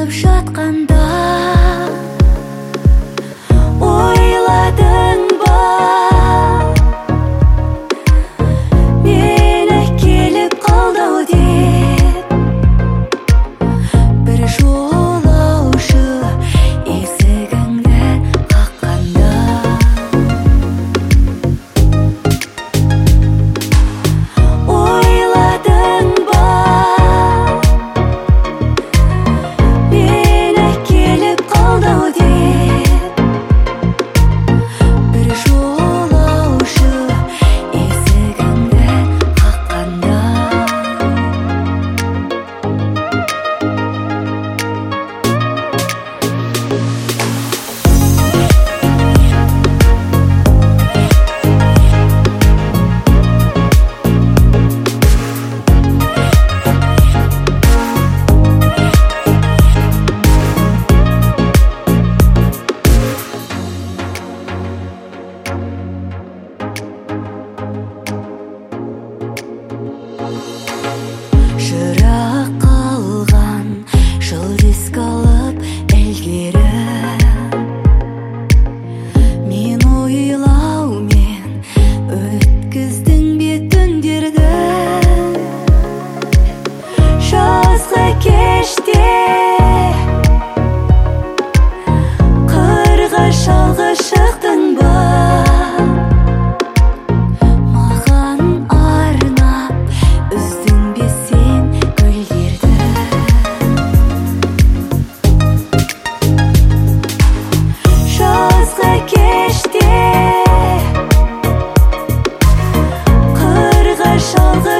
Сағынып жатқанда ойладың ба, мені келіп қалдау деп. Бір жолаушы есігіңді қаққанда, ойладың ба, мені келіп қалдау деп. Бір жолаушы есігіңді қаққанда. Жырақ қалған жұлдыз қалып ілгері, мен ойлаумен өткіздің бе түндерді. Жазғы кеште қырға шалғы шықтың ба, маған арнап үздің бе сен гүлдерді. Жазғы кеште қырға шалғы